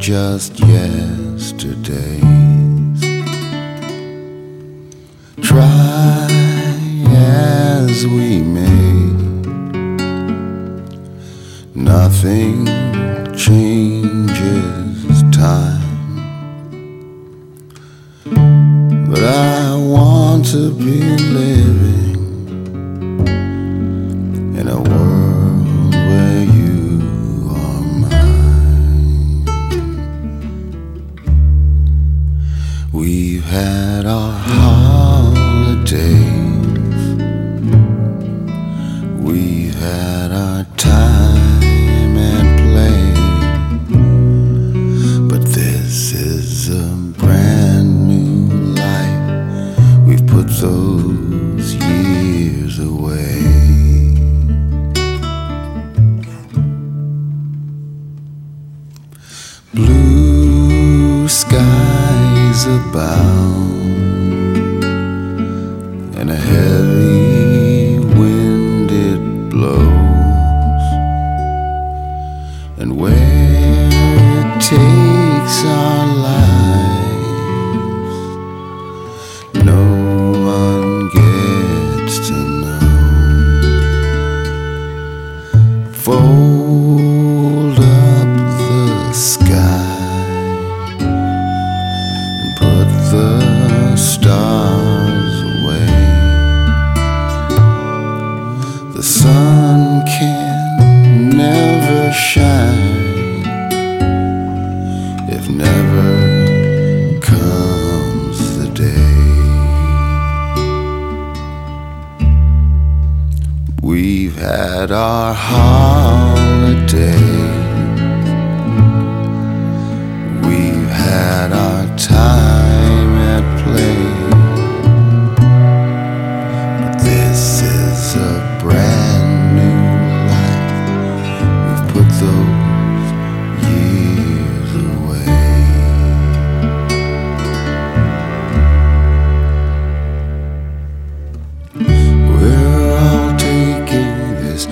just yesterdays. Try as we may, nothing changes time. But I want to be living in a world where you are mine. We've had our holidays, we've had our time and play, but this is a brand new life. We've put those years away. Blue skies abound, and a heavy wind it blows, and where it takes our lives, no one gets to know. Fold up the sky and put the stars away. The sun can never shine if never comes the day. We've had our holiday, we've had our time at play, but this is a brand new life. We've put those years away. We're all taking this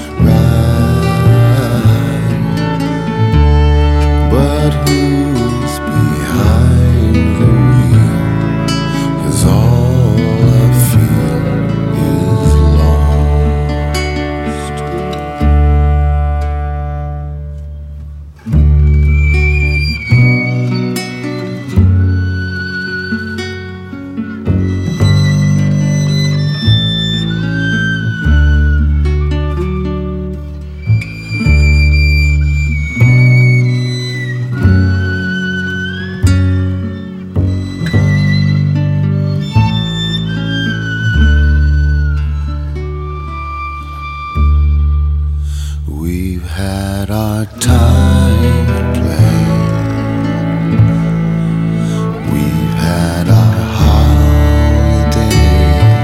ride, but who's behind the wheel? 'Cause all I feel is lost. We've had our time at play, we've had our holiday,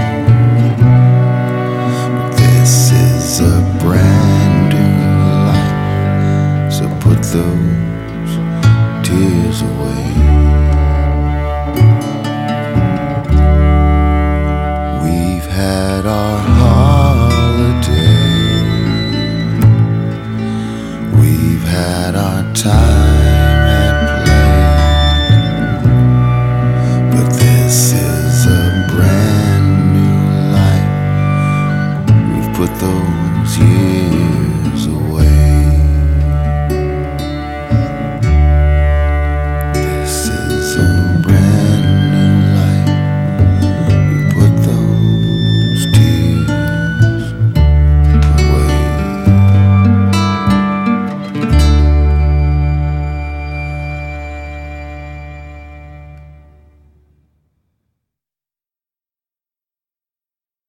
but this is a brand new life, so put those tears away. We've had our holiday, we've had our time at play, but this is a brand new life. We've put those years away.